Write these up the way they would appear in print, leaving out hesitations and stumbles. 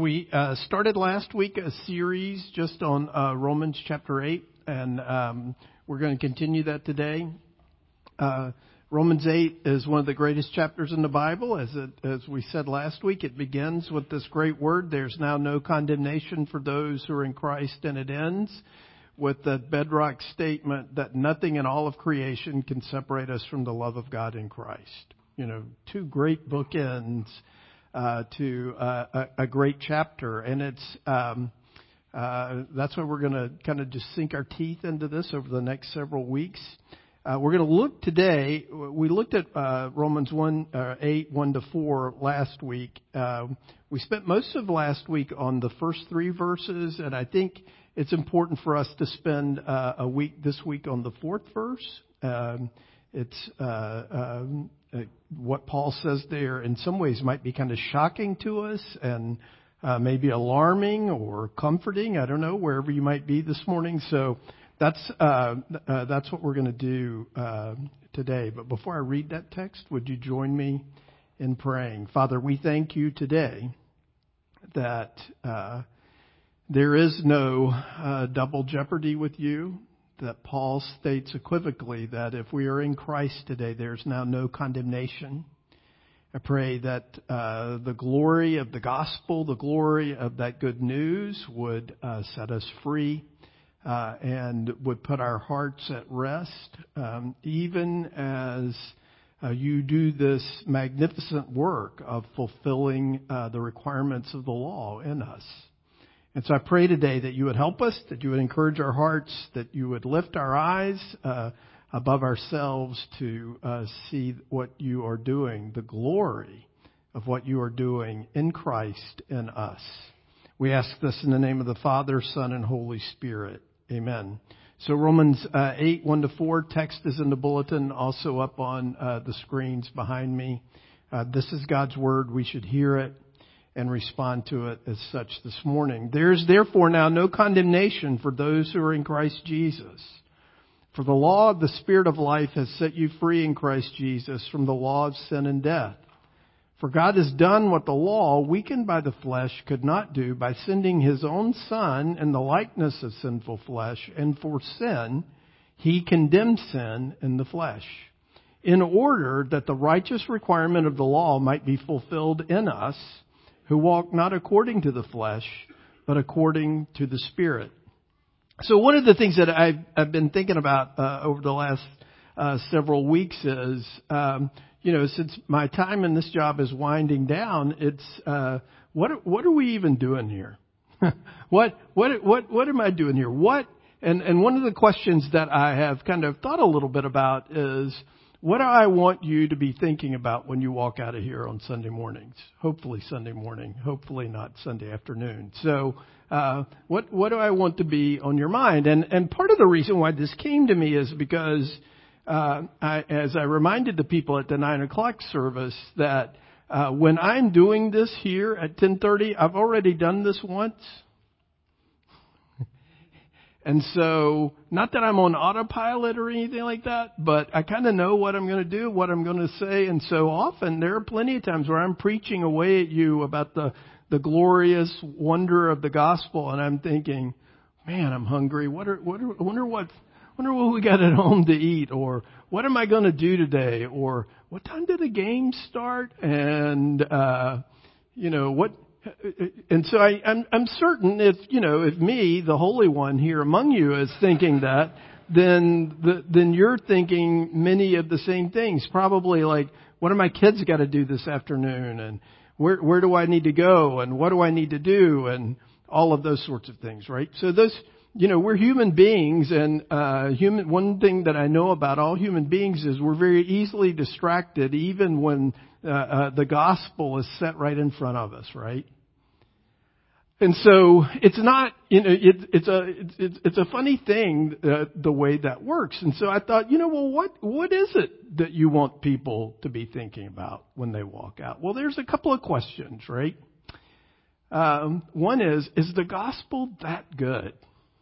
We started last week a series just on Romans chapter 8, and we're going to continue that today. Romans 8 is one of the greatest chapters in the Bible. As we said last week, it begins with this great word, "There's now no condemnation for those who are in Christ," and it ends with the bedrock statement that nothing in all of creation can separate us from the love of God in Christ. You know, two great bookends to a great chapter, and it's that's why we're going to kind of just sink our teeth into this over the next several weeks. We're going to look today. We looked at Romans 8, 1-4 last week. We spent most of last week on the first three verses, and I think it's important for us to spend a week this week on the fourth verse. It's what Paul says there in some ways might be kind of shocking to us and maybe alarming or comforting. I don't know, wherever you might be this morning. So that's what we're going to do today. But before I read that text, would you join me in praying? Father, we thank you today that there is no double jeopardy with you, that Paul states equivocally that if we are in Christ today, there's now no condemnation. I pray that the glory of the gospel, the glory of that good news would set us free and would put our hearts at rest, even as you do this magnificent work of fulfilling the requirements of the law in us. And so I pray today that you would help us, that you would encourage our hearts, that you would lift our eyes above ourselves to see what you are doing, the glory of what you are doing in Christ in us. We ask this in the name of the Father, Son, and Holy Spirit. Amen. So Romans 8, 1-4, text is in the bulletin, also up on the screens behind me. This is God's word. We should hear it and respond to it as such this morning. There is therefore now no condemnation for those who are in Christ Jesus. For the law of the Spirit of life has set you free in Christ Jesus from the law of sin and death. For God has done what the law, weakened by the flesh, could not do by sending His own Son in the likeness of sinful flesh, and for sin, He condemned sin in the flesh, in order that the righteous requirement of the law might be fulfilled in us, who walk not according to the flesh, but according to the Spirit. So one of the things that I've been thinking about over the last several weeks is, since my time in this job is winding down, it's what are we even doing here? What am I doing here? And one of the questions that I have kind of thought a little bit about is, what do I want you to be thinking about when you walk out of here on Sunday mornings? Hopefully Sunday morning, hopefully not Sunday afternoon. So, what do I want to be on your mind? And part of the reason why this came to me is because, as I reminded the people at the 9 o'clock service that, when I'm doing this here at 10:30, I've already done this once. And so, not that I'm on autopilot or anything like that, but I kind of know what I'm going to do, what I'm going to say. And so often there are plenty of times where I'm preaching away at you about the glorious wonder of the gospel. And I'm thinking, man, I'm hungry. I wonder what we got at home to eat, or what am I going to do today? Or what time did the game start? And, and so I'm certain if me, the Holy One here among you, is thinking that, then you're thinking many of the same things. Probably like, what do my kids got to do this afternoon? And where do I need to go? And what do I need to do? And all of those sorts of things, right? So we're human beings, and one thing that I know about all human beings is we're very easily distracted, even when the gospel is set right in front of us, right? And so it's not, it's a funny thing, the way that works. And so I thought, what is it that you want people to be thinking about when they walk out? Well, there's a couple of questions, right? One is the gospel that good?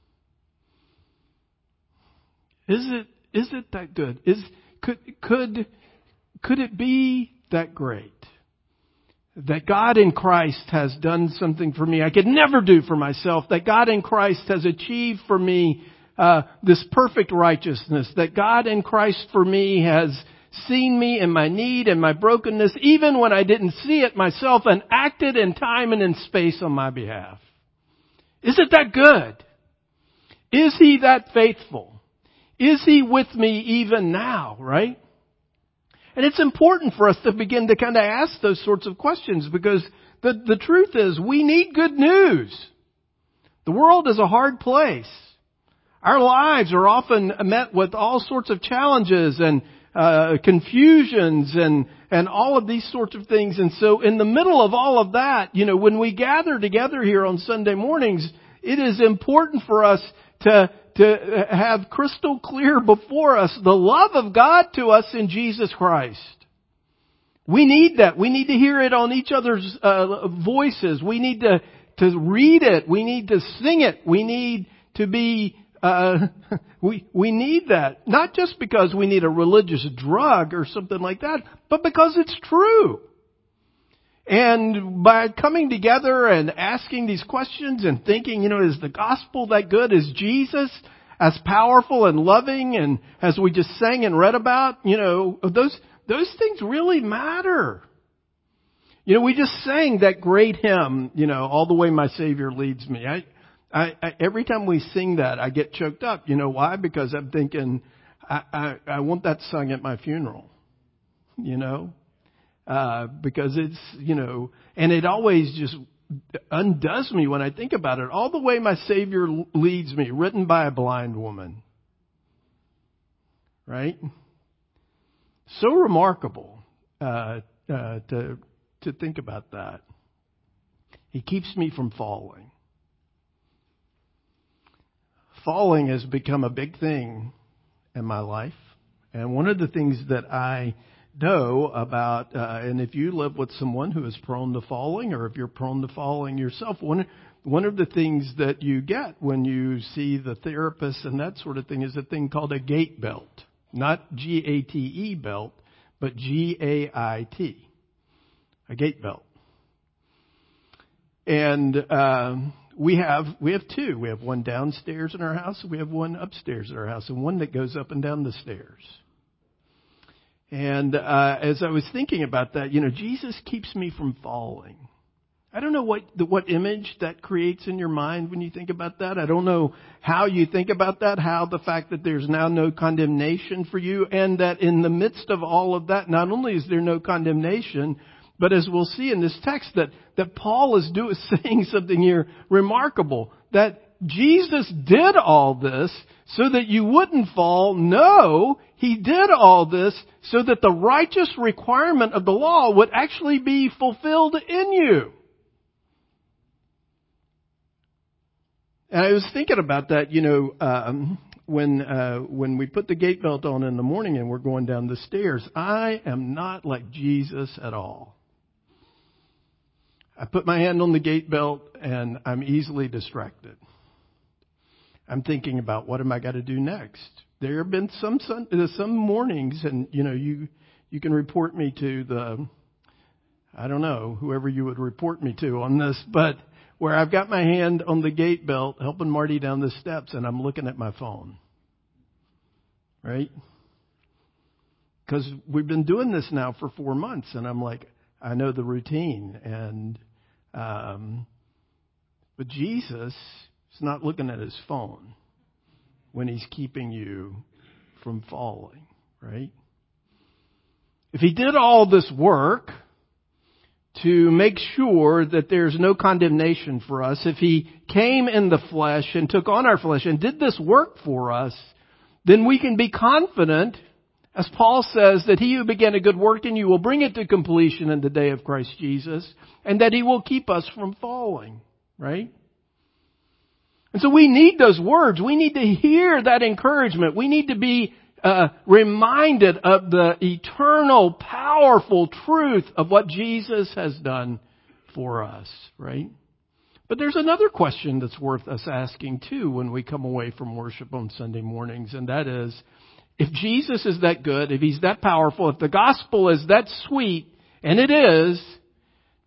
Is it that good? Could it be that great? that God in Christ has done something for me I could never do for myself, that God in Christ has achieved for me this perfect righteousness, that God in Christ for me has seen me in my need and my brokenness, even when I didn't see it myself, and acted in time and in space on my behalf. Is it that good? Is He that faithful? Is He with me even now, right? And it's important for us to begin to kind of ask those sorts of questions, because the truth is we need good news. The world is a hard place. Our lives are often met with all sorts of challenges and confusions and all of these sorts of things. And so in the middle of all of that, when we gather together here on Sunday mornings, it is important for us to have crystal clear before us the love of God to us in Jesus Christ. We need that. We need to hear it on each other's voices. We need to read it. We need to sing it. We need to be we need that. Not just because we need a religious drug or something like that, but because it's true. And by coming together and asking these questions and thinking, is the gospel that good? Is Jesus as powerful and loving and as we just sang and read about? Those things really matter. We just sang that great hymn, All the Way My Savior Leads Me. I every time we sing that, I get choked up. You know why? Because I'm thinking, I want that sung at my funeral. Because it's, and it always just undoes me when I think about it. All the Way My Savior Leads Me, written by a blind woman. Right? So remarkable to think about that. He keeps me from falling. Falling has become a big thing in my life. And one of the things that I know about, and if you live with someone who is prone to falling, or if you're prone to falling yourself, one of the things that you get when you see the therapist and that sort of thing is a thing called a gait belt. Not G-A-T-E belt, but G-A-I-T. A gait belt. And we have two. We have one downstairs in our house, and we have one upstairs in our house, and one that goes up and down the stairs. And as I was thinking about that, Jesus keeps me from falling. I don't know what image that creates in your mind when you think about that. I don't know how you think about that, how the fact that there's now no condemnation for you, and that in the midst of all of that, not only is there no condemnation, but as we'll see in this text, that Paul is saying something here remarkable, that Jesus did all this so that you wouldn't fall. No, He did all this so that the righteous requirement of the law would actually be fulfilled in you. And I was thinking about that, when we put the gate belt on in the morning and we're going down the stairs, I am not like Jesus at all. I put my hand on the gate belt and I'm easily distracted. I'm thinking about what am I got to do next. There have been some mornings, and you can report me to whoever you would report me to on this, but where I've got my hand on the gate belt helping Marty down the steps and I'm looking at my phone. Right? Because we've been doing this now for 4 months, and I'm like, I know the routine, and but Jesus is not looking at his phone when He's keeping you from falling, right? If He did all this work to make sure that there's no condemnation for us, if He came in the flesh and took on our flesh and did this work for us, then we can be confident, as Paul says, that He who began a good work in you will bring it to completion in the day of Christ Jesus, and that He will keep us from falling, right? And so we need those words. We need to hear that encouragement. We need to be reminded of the eternal, powerful truth of what Jesus has done for us, right? But there's another question that's worth us asking too when we come away from worship on Sunday mornings, and that is, if Jesus is that good, if He's that powerful, if the gospel is that sweet, and it is,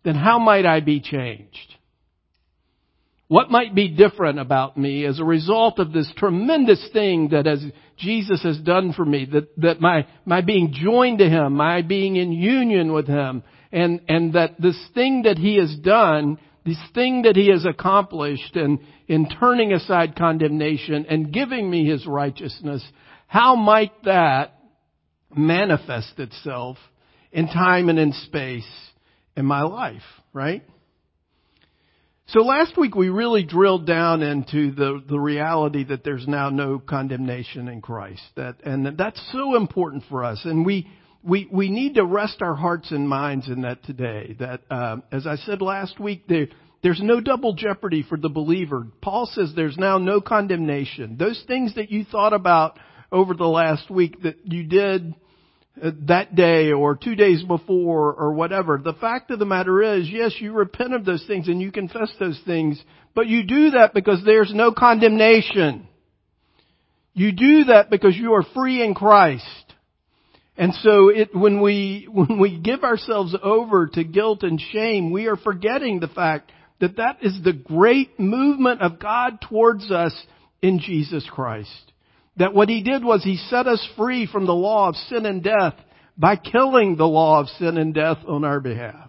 then how might I be changed? What might be different about me as a result of this tremendous thing that as Jesus has done for me, that my being joined to Him, my being in union with Him, and that this thing that He has done, this thing that He has accomplished in turning aside condemnation and giving me His righteousness, how might that manifest itself in time and in space in my life, right? So last week we really drilled down into the reality that there's now no condemnation in Christ. And that's so important for us. And we need to rest our hearts and minds in that today. That, as I said last week, there's no double jeopardy for the believer. Paul says there's now no condemnation. Those things that you thought about over the last week that you did that day or 2 days before or whatever. The fact of the matter is, yes, you repent of those things and you confess those things, but you do that because there's no condemnation. You do that because you are free in Christ. And so when we give ourselves over to guilt and shame, we are forgetting the fact that that is the great movement of God towards us in Jesus Christ. That what He did was He set us free from the law of sin and death by killing the law of sin and death on our behalf.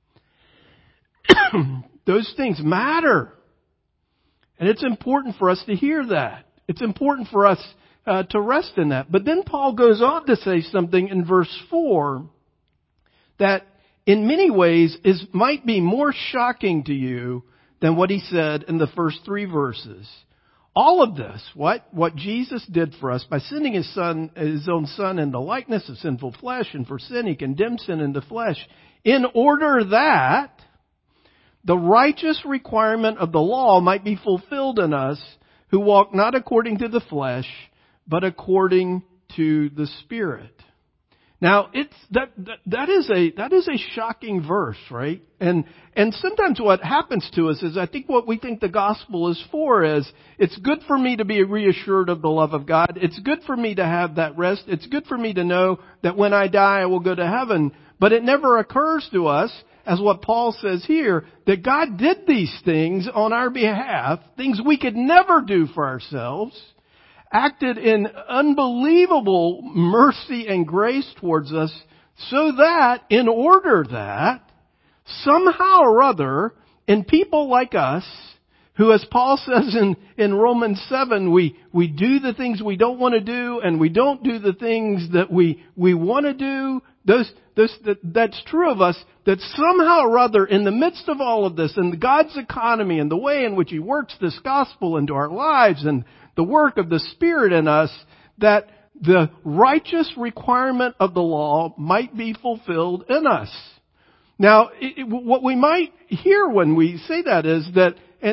Those things matter. And it's important for us to hear that. It's important for us to rest in that. But then Paul goes on to say something in verse 4 that in many ways might be more shocking to you than what he said in the first 3 verses. All of this, what Jesus did for us by sending His own Son in the likeness of sinful flesh, and for sin He condemned sin in the flesh, in order that the righteous requirement of the law might be fulfilled in us who walk not according to the flesh, but according to the Spirit. Now, that is a shocking verse, right? And sometimes what happens to us is, I think what we think the gospel is for is, it's good for me to be reassured of the love of God. It's good for me to have that rest. It's good for me to know that when I die I will go to heaven. But it never occurs to us, as what Paul says here, that God did these things on our behalf, things we could never do for ourselves, acted in unbelievable mercy and grace towards us, so that, in order that, somehow or other, in people like us, who, as Paul says in Romans 7, we do the things we don't want to do, and we don't do the things that we want to do. That's true of us, that somehow or other, in the midst of all of this, and God's economy, and the way in which He works this gospel into our lives, and the work of the Spirit in us, that the righteous requirement of the law might be fulfilled in us. Now, what we might hear when we say that is that,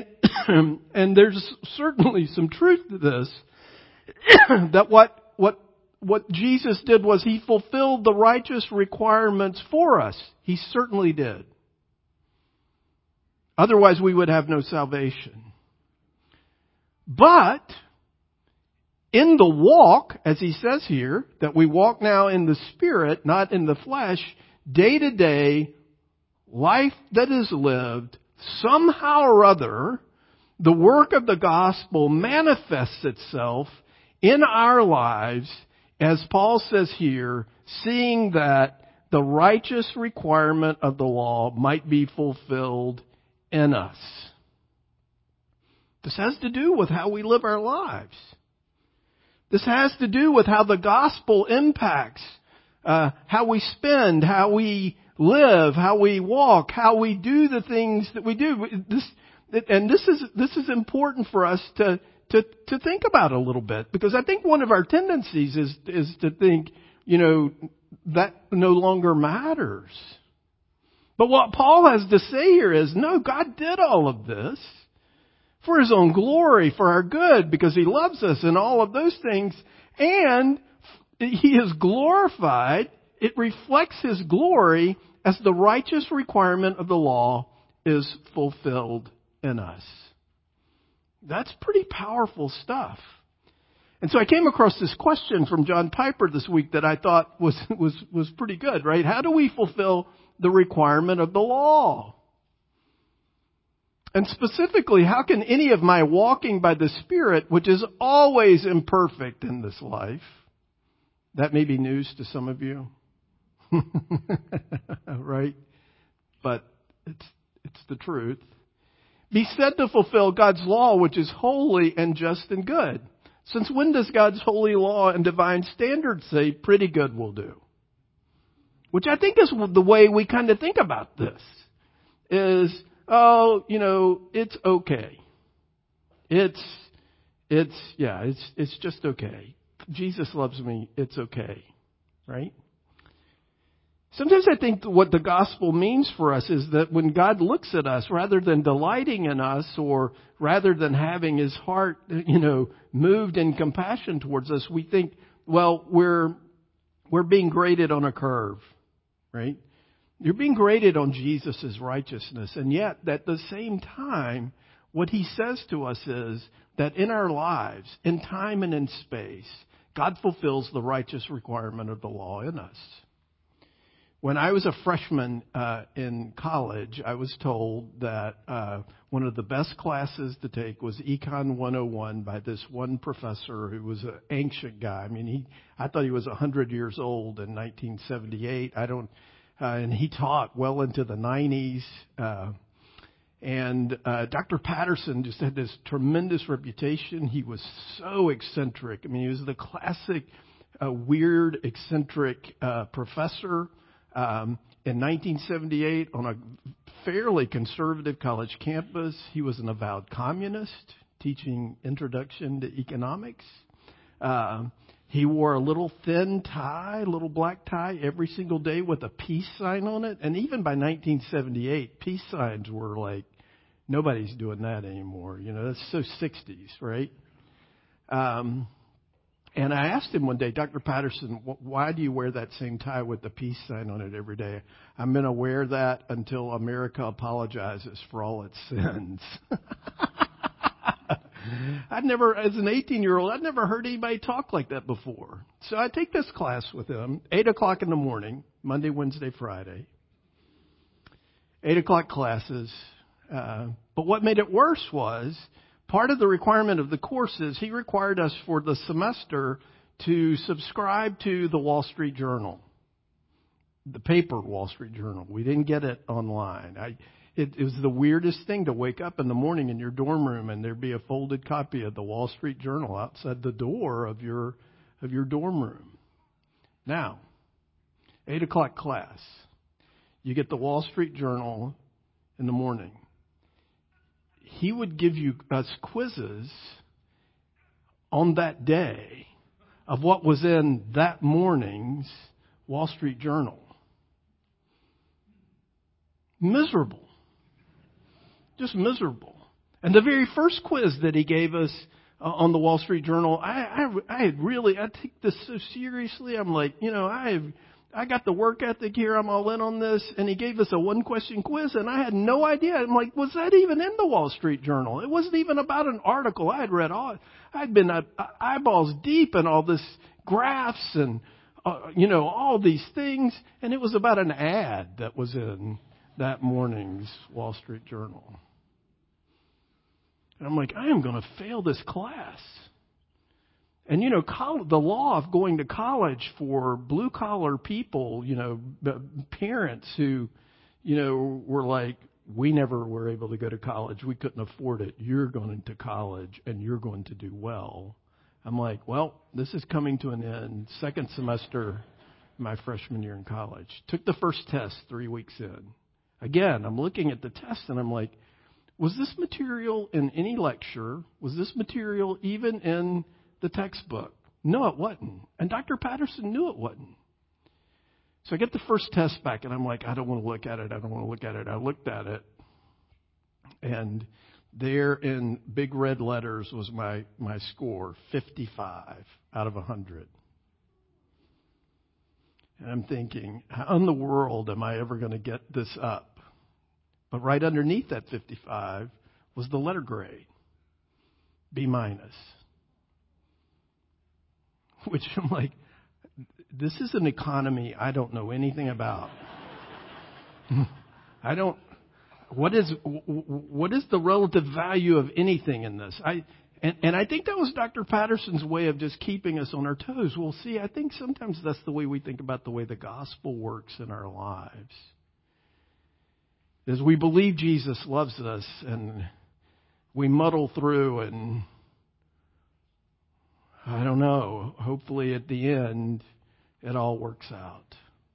and there's certainly some truth to this, that what Jesus did was He fulfilled the righteous requirements for us. He certainly did. Otherwise we would have no salvation. But in the walk, as he says here, that we walk now in the Spirit, not in the flesh, day to day, life that is lived, somehow or other, the work of the gospel manifests itself in our lives, as Paul says here, seeing that the righteous requirement of the law might be fulfilled in us. This has to do with how we live our lives. This has to do with how the gospel impacts how we spend, how we live, how we walk, how we do the things that we do. This is important for us to think about a little bit, because I think one of our tendencies is to think, that no longer matters. But what Paul has to say here is, no, God did all of this for His own glory, for our good, because He loves us and all of those things. And He is glorified. It reflects His glory as the righteous requirement of the law is fulfilled in us. That's pretty powerful stuff. And so I came across this question from John Piper this week that I thought was pretty good, right? How do we fulfill the requirement of the law? And specifically, how can any of my walking by the Spirit, which is always imperfect in this life, that may be news to some of you, right? But it's the truth, be said to fulfill God's law, which is holy and just and good? Since when does God's holy law and divine standards say pretty good will do? Which I think is the way we kind of think about this. Is, oh, it's okay. It's just okay. Jesus loves me. It's okay. Right? Sometimes I think what the gospel means for us is that when God looks at us, rather than delighting in us or rather than having his heart, moved in compassion towards us, we think, well, we're being graded on a curve, right? You're being graded on Jesus' righteousness. And yet, at the same time, what he says to us is that in our lives, in time and in space, God fulfills the righteous requirement of the law in us. When I was a freshman in college, I was told that one of the best classes to take was Econ 101 by this one professor who was an ancient guy. I mean, I thought he was 100 years old in 1978. And he taught well into the 90s. And Dr. Patterson just had this tremendous reputation. He was so eccentric. I mean, he was the classic weird, eccentric professor. In 1978, on a fairly conservative college campus, he was an avowed communist, teaching introduction to economics. He wore a little thin tie, little black tie, every single day with a peace sign on it. And even by 1978, peace signs were like, nobody's doing that anymore. That's so 60s, right? And I asked him one day, Dr. Patterson, why do you wear that same tie with the peace sign on it every day? I'm going to wear that until America apologizes for all its sins. As an 18-year-old, I'd never heard anybody talk like that before. So I take this class with him, 8 o'clock in the morning, Monday, Wednesday, Friday. 8 o'clock classes. But what made it worse was, part of the requirement of the course is he required us for the semester to subscribe to the Wall Street Journal, the paper Wall Street Journal. We didn't get it online. It was the weirdest thing to wake up in the morning in your dorm room and there'd be a folded copy of the Wall Street Journal outside the door of your dorm room. Now, 8 o'clock class, you get the Wall Street Journal in the morning. He would give us quizzes on that day of what was in that morning's Wall Street Journal. Miserable. Just miserable. And the very first quiz that he gave us on the Wall Street Journal, I take this so seriously. I'm like, I got the work ethic here. I'm all in on this. And he gave us a 1-question quiz, and I had no idea. I'm like, was that even in the Wall Street Journal? It wasn't even about an article. I had read all. I'd been eyeballs deep in all this graphs and, all these things. And it was about an ad that was in that morning's Wall Street Journal. And I'm like, I am going to fail this class. And, the law of going to college for blue-collar people, parents who, were like, we never were able to go to college. We couldn't afford it. You're going to college, and you're going to do well. I'm like, well, this is coming to an end. Second semester, my freshman year in college. Took the first test 3 weeks in. Again, I'm looking at the test, and I'm like, was this material in any lecture? Was this material even in the textbook? No, it wasn't. And Dr. Patterson knew it wasn't. So I get the first test back, and I'm like, I don't want to look at it. I looked at it, and there in big red letters was my score, 55 out of 100. And I'm thinking, how in the world am I ever going to get this up? But right underneath that 55 was the letter grade, B-. which I'm like, this is an economy I don't know anything about. What is the relative value of anything in this? And I think that was Dr. Patterson's way of just keeping us on our toes. Well, see, I think sometimes that's the way we think about the way the gospel works in our lives. Is we believe Jesus loves us and we muddle through and I don't know, hopefully at the end it all works out.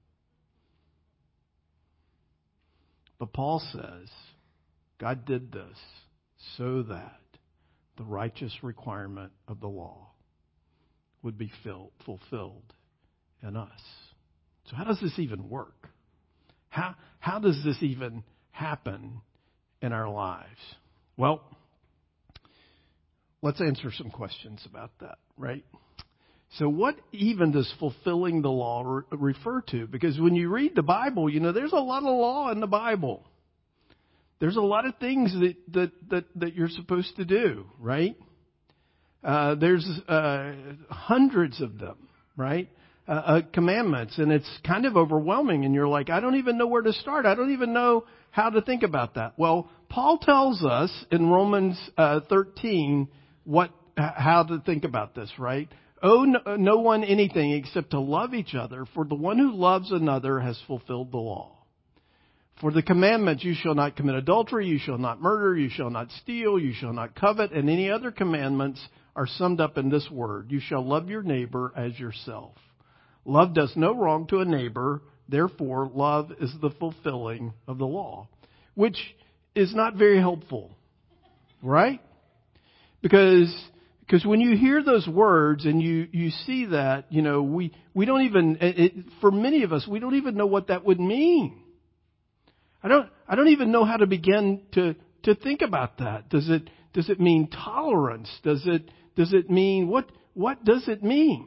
But Paul says God did this so that the righteous requirement of the law would be fulfilled in us. So how does this even work? How does this even happen in our lives? Well, let's answer some questions about that, right? So what even does fulfilling the law refer to? Because when you read the Bible, there's a lot of law in the Bible. There's a lot of things that you're supposed to do, right? There's hundreds of them, right? Commandments, and it's kind of overwhelming, and you're like, I don't even know where to start. I don't even know how to think about that. Well, Paul tells us in Romans 13 how to think about this, right? Owe no one anything except to love each other, for the one who loves another has fulfilled the law. For the commandments, you shall not commit adultery, you shall not murder, you shall not steal, you shall not covet, and any other commandments are summed up in this word: you shall love your neighbor as yourself. Love does no wrong to a neighbor, therefore love is the fulfilling of the law. Which is not very helpful, right? Because when you hear those words and you see that, we don't even, for many of us, we don't even know what that would mean. I don't even know how to begin to think about that. Does it mean tolerance? Does it mean what does it mean?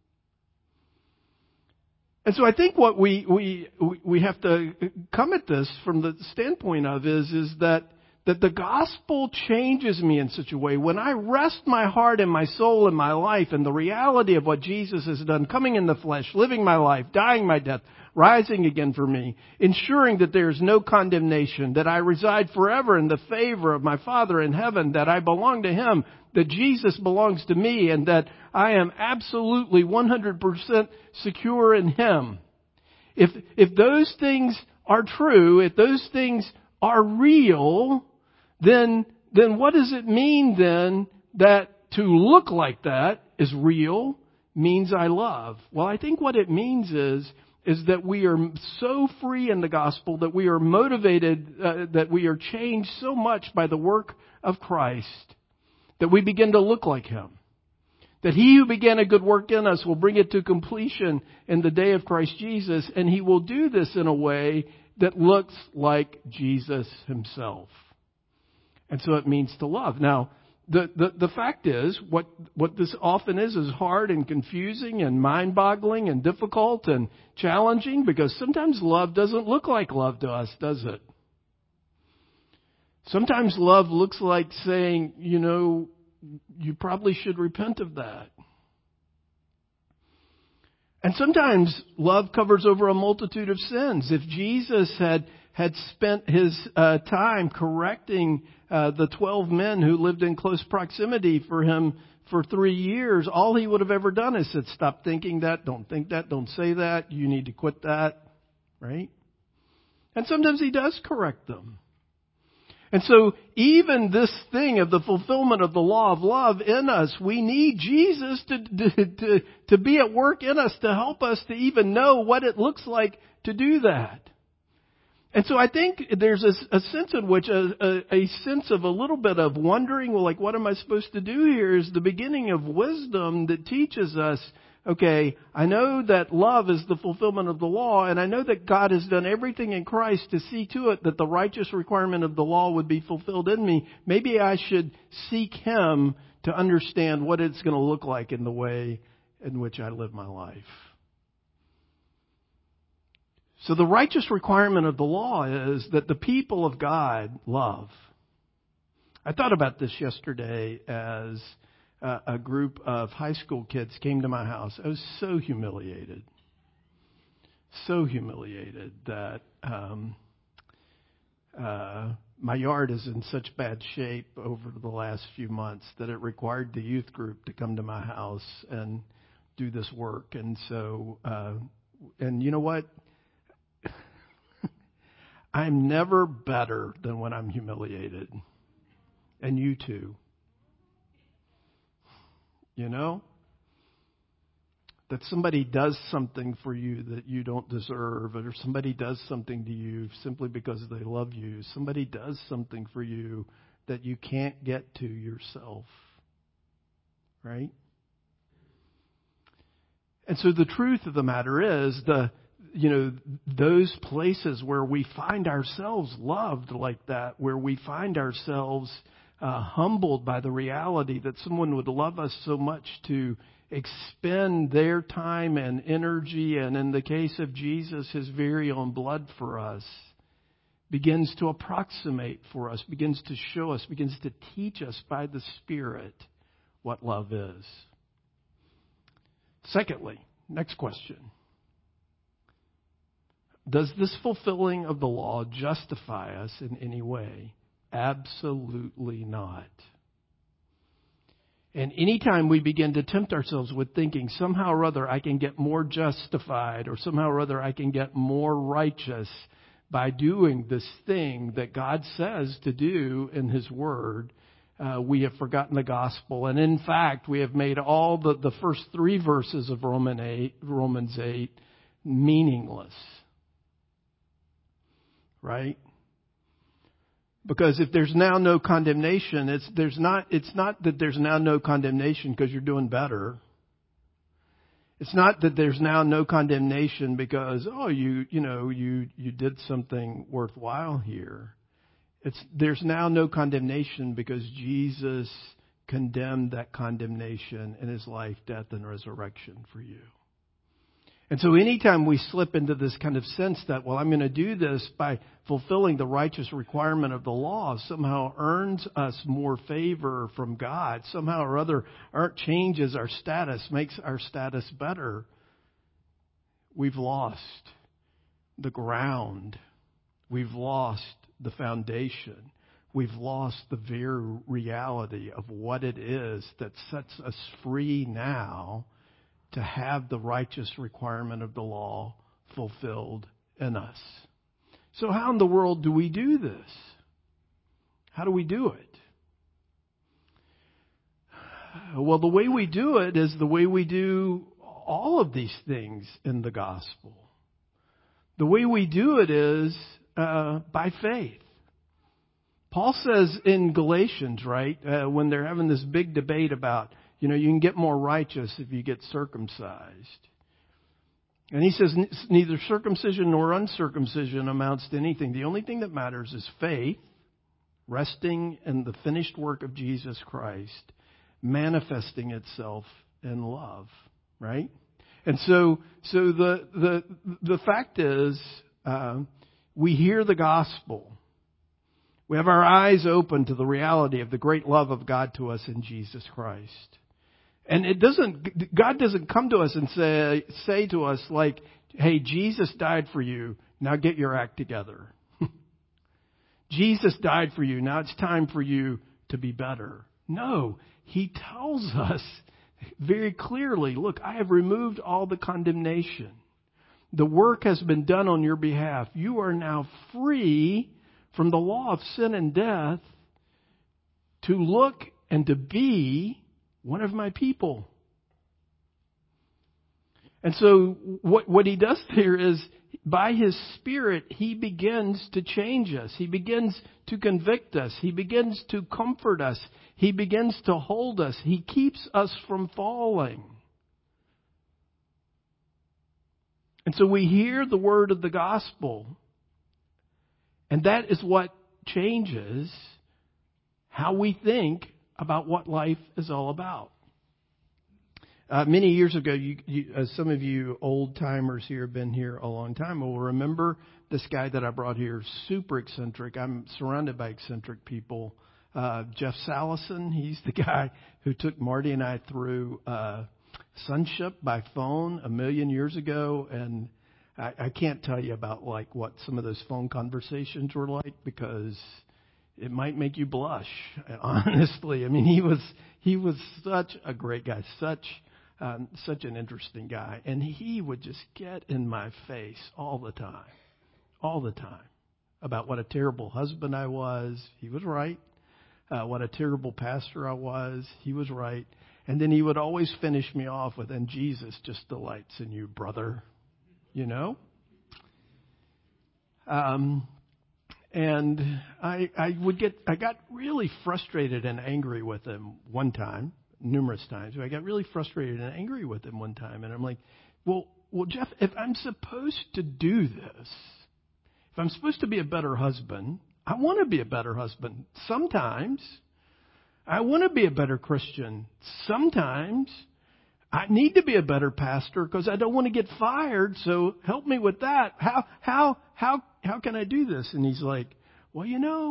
And so I think what we have to come at this from the standpoint of is that the gospel changes me in such a way. When I rest my heart and my soul and my life in the reality of what Jesus has done, coming in the flesh, living my life, dying my death, rising again for me, ensuring that there is no condemnation, that I reside forever in the favor of my Father in heaven, that I belong to Him, that Jesus belongs to me, and that I am absolutely 100% secure in Him. If those things are true, if those things are real, then what does it mean then that to look like that is real means I love? Well, I think what it means is that we are so free in the gospel, that we are motivated, that we are changed so much by the work of Christ, that we begin to look like Him. That He who began a good work in us will bring it to completion in the day of Christ Jesus, and He will do this in a way that looks like Jesus Himself. And so it means to love. Now, the fact is, what this often is hard and confusing and mind-boggling and difficult and challenging, because sometimes love doesn't look like love to us, does it? Sometimes love looks like saying, you probably should repent of that. And sometimes love covers over a multitude of sins. If Jesus had spent His time correcting the 12 men who lived in close proximity for Him for 3 years, all He would have ever done is said, stop thinking that, don't think that, don't say that, you need to quit that, right? And sometimes He does correct them. And so even this thing of the fulfillment of the law of love in us, we need Jesus to be at work in us to help us to even know what it looks like to do that. And so I think there's a sense in which a sense of a little bit of wondering, well, like, what am I supposed to do here, is the beginning of wisdom that teaches us, okay, I know that love is the fulfillment of the law, and I know that God has done everything in Christ to see to it that the righteous requirement of the law would be fulfilled in me. Maybe I should seek Him to understand what it's going to look like in the way in which I live my life. So the righteous requirement of the law is that the people of God love. I thought about this yesterday as a group of high school kids came to my house. I was so humiliated that my yard is in such bad shape over the last few months that it required the youth group to come to my house and do this work. And so, and you know what? I'm never better than when I'm humiliated. And you too. You know? That somebody does something for you that you don't deserve, or somebody does something to you simply because they love you. Somebody does something for you that you can't get to yourself. Right? And so the truth of the matter is, those places where we find ourselves loved like that, where we find ourselves humbled by the reality that someone would love us so much to expend their time and energy, and in the case of Jesus, His very own blood for us, begins to approximate for us, begins to show us, begins to teach us by the Spirit what love is. Secondly, next question. Does this fulfilling of the law justify us in any way? Absolutely not. And anytime we begin to tempt ourselves with thinking somehow or other I can get more justified, or somehow or other I can get more righteous by doing this thing that God says to do in His Word, we have forgotten the gospel. And in fact, we have made all the first 3 verses of Romans 8 meaningless. Right? Because if there's now no condemnation, it's not that there's now no condemnation because you're doing better. It's not that there's now no condemnation because you did something worthwhile here. There's now no condemnation because Jesus condemned that condemnation in His life, death, and resurrection for you. And so anytime we slip into this kind of sense that, I'm going to do this by fulfilling the righteous requirement of the law, somehow earns us more favor from God, somehow or other changes our status, makes our status better, we've lost the ground. We've lost the foundation. We've lost the very reality of what it is that sets us free now to have the righteous requirement of the law fulfilled in us. So how in the world do we do this? How do we do it? Well, the way we do it is the way we do all of these things in the gospel. The way we do it is by faith. Paul says in Galatians, right, when they're having this big debate about, you can get more righteous if you get circumcised. And he says, neither circumcision nor uncircumcision amounts to anything. The only thing that matters is faith, resting in the finished work of Jesus Christ, manifesting itself in love, right? And so the fact is, we hear the gospel. We have our eyes open to the reality of the great love of God to us in Jesus Christ. And God doesn't come to us and say to us like, hey, Jesus died for you, now get your act together. Jesus died for you, now it's time for you to be better. No, He tells us very clearly, look, I have removed all the condemnation. The work has been done on your behalf. You are now free from the law of sin and death to look and to be one of my people. And so what He does there is, by His Spirit, He begins to change us. He begins to convict us. He begins to comfort us. He begins to hold us. He keeps us from falling. And so we hear the word of the gospel. And that is what changes how we think about what life is all about. Many years ago, some of you old-timers here have been here a long time will remember this guy that I brought here, super eccentric. I'm surrounded by eccentric people Jeff Salison, he's the guy who took Marty and I through sonship by phone 1,000,000 years ago. And I can't tell you about like what some of those phone conversations were like, because it might make you blush, honestly. I mean, he was such a great guy, such an interesting guy. And he would just get in my face all the time, about what a terrible husband I was. He was right. What a terrible pastor I was. He was right. And then he would always finish me off with, "And Jesus just delights in you, brother." You know? And I got really frustrated and angry with him one time, numerous times. I got really frustrated and angry with him one time. And I'm like, well, Jeff, if I'm supposed to do this, if I'm supposed to be a better husband, I want to be a better husband sometimes. I want to be a better Christian sometimes. I need to be a better pastor because I don't want to get fired. So help me with that. How can I do this? And he's like, well,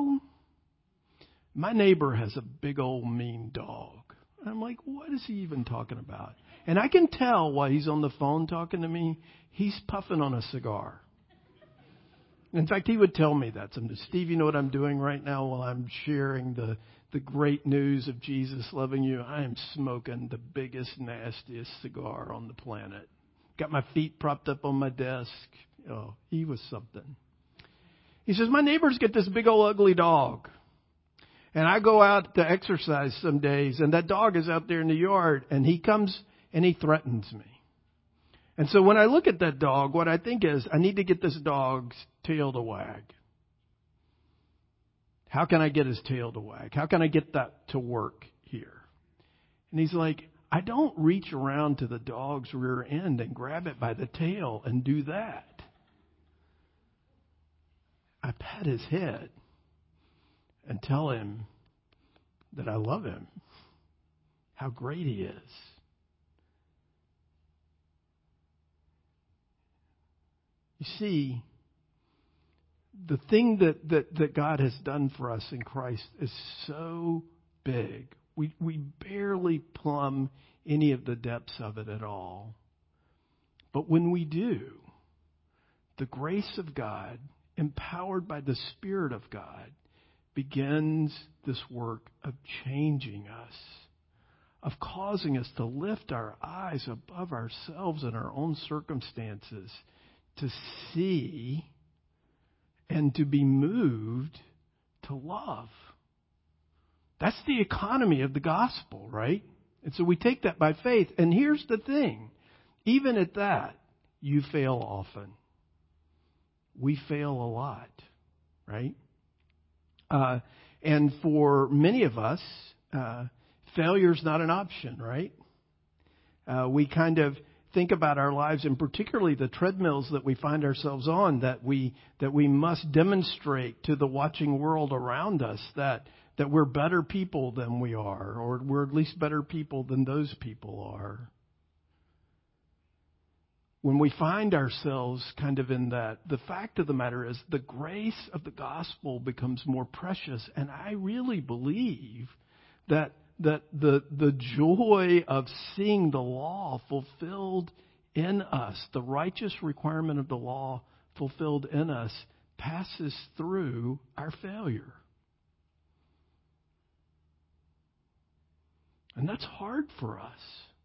my neighbor has a big old mean dog. And I'm like, what is he even talking about? And I can tell while he's on the phone talking to me, he's puffing on a cigar. In fact, he would tell me that someday. Steve, you know what I'm doing right now while I'm sharing the great news of Jesus loving you? I am smoking the biggest, nastiest cigar on the planet. Got my feet propped up on my desk. Oh, he was something. He says, my neighbors get this big old ugly dog. And I go out to exercise some days, and that dog is out there in the yard, and he comes and he threatens me. And so when I look at that dog, what I think is, I need to get this dog's tail to wag. How can I get his tail to wag? How can I get that to work here? And he's like, I don't reach around to the dog's rear end and grab it by the tail and do that. I pat his head and tell him that I love him, how great he is. You see, the thing that God has done for us in Christ is so big. We barely plumb any of the depths of it at all. But when we do, the grace of God, empowered by the Spirit of God, begins this work of changing us, of causing us to lift our eyes above ourselves and our own circumstances, to see and to be moved to love. That's the economy of the gospel, right? And so we take that by faith. And here's the thing. Even at that, you fail often. We fail a lot, right? And for many of us, failure's not an option, right? We kind of think about our lives, and particularly the treadmills that we find ourselves on, that we must demonstrate to the watching world around us that we're better people than we are, or we're at least better people than those people are. When we find ourselves kind of in that, the fact of the matter is the grace of the gospel becomes more precious, and I really believe that the joy of seeing the law fulfilled in us, the righteous requirement of the law fulfilled in us, passes through our failure. And that's hard for us,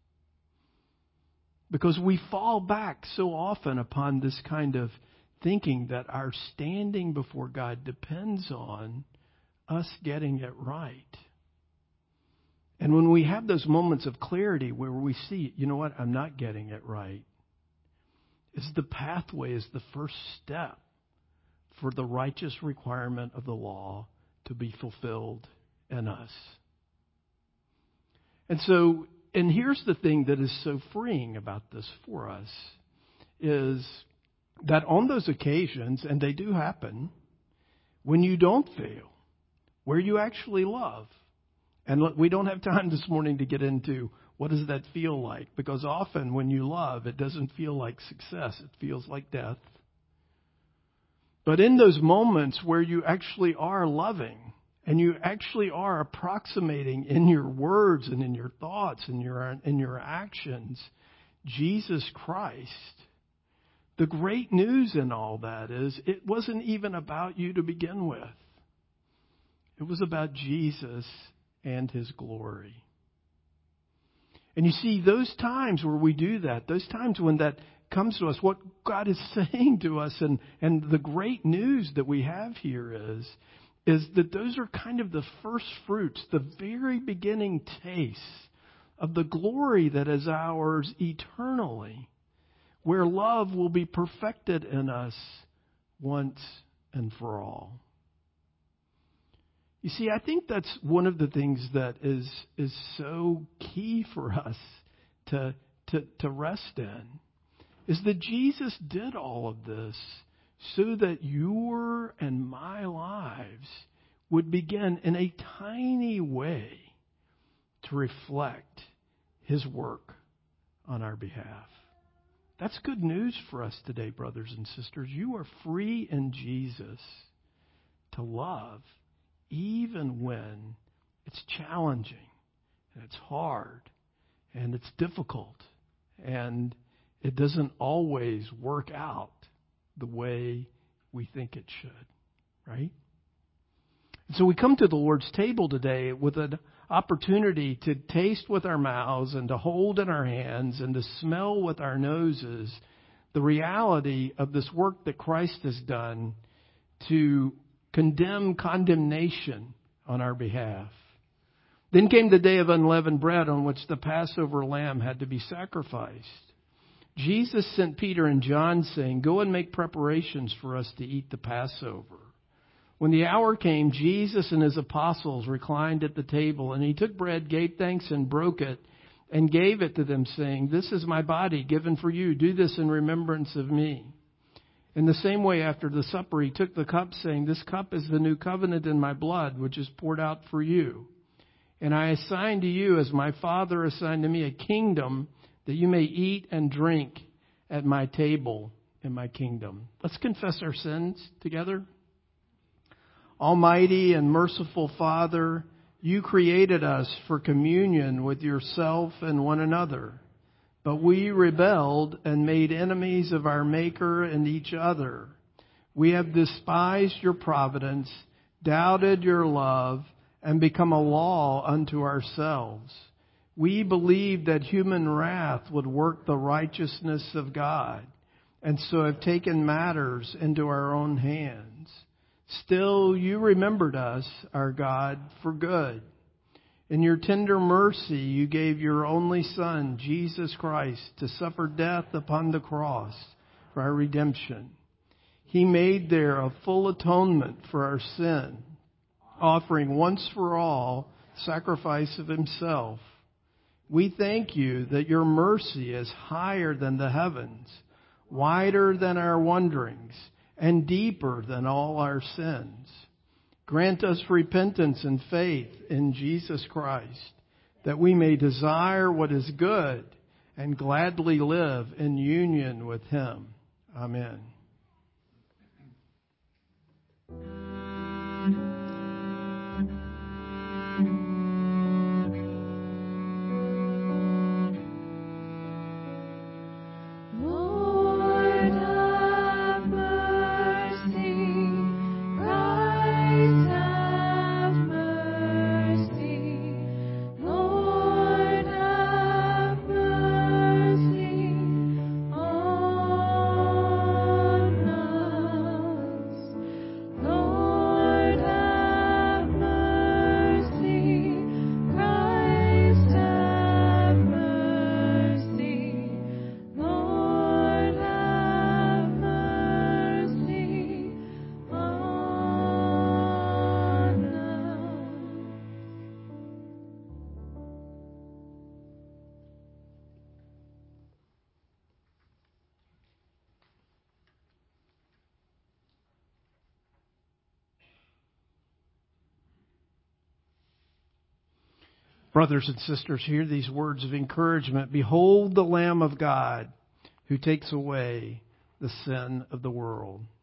because we fall back so often upon this kind of thinking that our standing before God depends on us getting it right. And when we have those moments of clarity where we see, you know what, I'm not getting it right, is the pathway, is the first step for the righteous requirement of the law to be fulfilled in us. And here's the thing that is so freeing about this for us, is that on those occasions, and they do happen, when you don't fail, where you actually love. And look, we don't have time this morning to get into what does that feel like, because often when you love, it doesn't feel like success. It feels like death. But in those moments where you actually are loving And you actually are approximating in your words and in your thoughts and in your actions Jesus Christ. The great news in all that is it wasn't even about you to begin with. It was about Jesus and His glory. And you see, those times where we do that, those times when that comes to us, what God is saying to us, and the great news that we have here is that those are kind of the first fruits, the very beginning tastes of the glory that is ours eternally, where love will be perfected in us once and for all. You see, I think that's one of the things that is so key for us to rest in, is that Jesus did all of this so that your and my lives would begin in a tiny way to reflect His work on our behalf. That's good news for us today, brothers and sisters. You are free in Jesus to love even when it's challenging and it's hard and it's difficult and it doesn't always work out the way we think it should, right? So we come to the Lord's table today with an opportunity to taste with our mouths and to hold in our hands and to smell with our noses the reality of this work that Christ has done to condemn condemnation on our behalf. Then came the day of unleavened bread on which the Passover lamb had to be sacrificed. Jesus sent Peter and John saying, "Go and make preparations for us to eat the Passover." When the hour came, Jesus and His apostles reclined at the table, and He took bread, gave thanks, and broke it, and gave it to them, saying, "This is my body given for you. Do this in remembrance of me." In the same way, after the supper, He took the cup, saying, "This cup is the new covenant in my blood, which is poured out for you. And I assign to you, as my Father assigned to me, a kingdom that you may eat and drink at my table in my kingdom." Let's confess our sins together. Almighty and merciful Father, You created us for communion with Yourself and one another. But we rebelled and made enemies of our Maker and each other. We have despised Your providence, doubted Your love, and become a law unto ourselves. We believed that human wrath would work the righteousness of God, and so have taken matters into our own hands. Still, You remembered us, our God, for good. In Your tender mercy, You gave Your only Son, Jesus Christ, to suffer death upon the cross for our redemption. He made there a full atonement for our sin, offering once for all sacrifice of Himself. We thank You that Your mercy is higher than the heavens, wider than our wanderings, and deeper than all our sins. Grant us repentance and faith in Jesus Christ, that we may desire what is good and gladly live in union with Him. Amen. Brothers and sisters, hear these words of encouragement. Behold the Lamb of God who takes away the sin of the world.